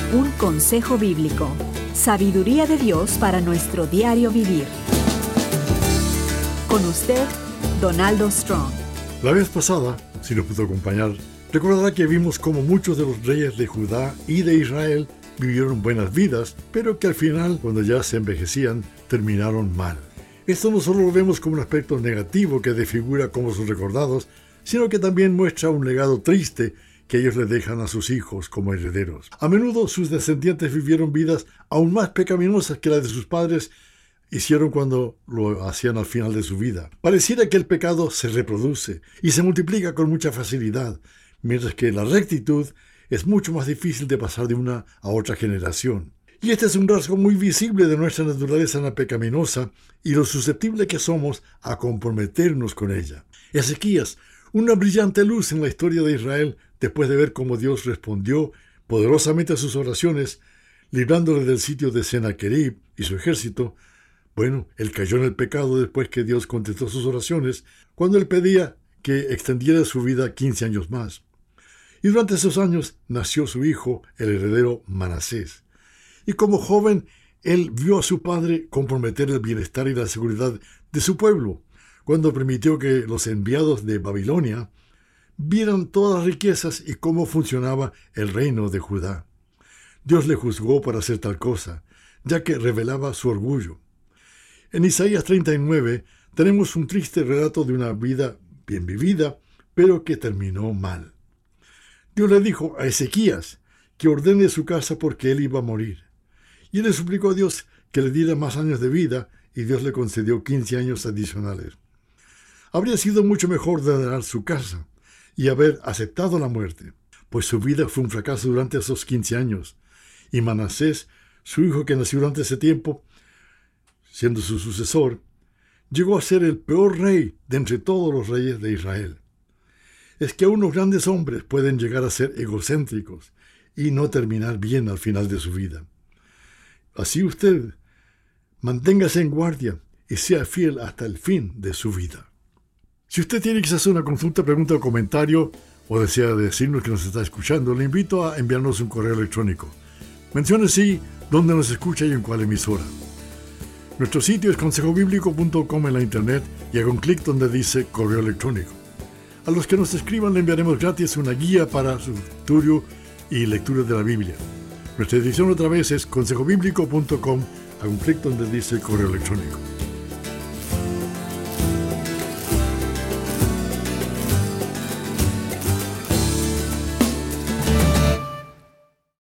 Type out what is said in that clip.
Un consejo bíblico. Sabiduría de Dios para nuestro diario vivir. Con usted, Donaldo Strong. La vez pasada, si nos pudo acompañar, recordará que vimos cómo muchos de los reyes de Judá y de Israel vivieron buenas vidas, pero que al final, cuando ya se envejecían, terminaron mal. Esto no solo lo vemos como un aspecto negativo que desfigura cómo son recordados, sino que también muestra un legado triste que ellos le dejan a sus hijos como herederos. A menudo sus descendientes vivieron vidas aún más pecaminosas que las de sus padres hicieron cuando lo hacían al final de su vida. Pareciera que el pecado se reproduce y se multiplica con mucha facilidad, mientras que la rectitud es mucho más difícil de pasar de una a otra generación. Y este es un rasgo muy visible de nuestra naturaleza pecaminosa y lo susceptible que somos a comprometernos con ella. Ezequías, una brillante luz en la historia de Israel, después de ver cómo Dios respondió poderosamente a sus oraciones, librándole del sitio de Sennacherib y su ejército. Bueno, él cayó en el pecado después que Dios contestó sus oraciones, cuando él pedía que extendiera su vida 15 años más. Y durante esos años nació su hijo, el heredero Manasés. Y como joven, él vio a su padre comprometer el bienestar y la seguridad de su pueblo, cuando permitió que los enviados de Babilonia vieran todas las riquezas y cómo funcionaba el reino de Judá. Dios le juzgó por hacer tal cosa, ya que revelaba su orgullo. En Isaías 39 tenemos un triste relato de una vida bien vivida, pero que terminó mal. Dios le dijo a Ezequías que ordene su casa porque él iba a morir. Y él le suplicó a Dios que le diera más años de vida, y Dios le concedió 15 años adicionales. Habría sido mucho mejor ordenar su casa y haber aceptado la muerte, pues su vida fue un fracaso durante esos 15 años. Y Manasés, su hijo que nació durante ese tiempo, siendo su sucesor, llegó a ser el peor rey de entre todos los reyes de Israel. Es que aún los grandes hombres pueden llegar a ser egocéntricos y no terminar bien al final de su vida. Así usted, manténgase en guardia y sea fiel hasta el fin de su vida. Si usted tiene quizás una consulta, pregunta o comentario, o desea decirnos que nos está escuchando, le invito a enviarnos un correo electrónico. Mencione sí dónde nos escucha y en cuál emisora. Nuestro sitio es consejobiblico.com en la internet y haga un clic donde dice correo electrónico. A los que nos escriban le enviaremos gratis una guía para su estudio y lectura de la Biblia. Nuestra edición otra vez es consejobiblico.com, haga un clic donde dice correo electrónico.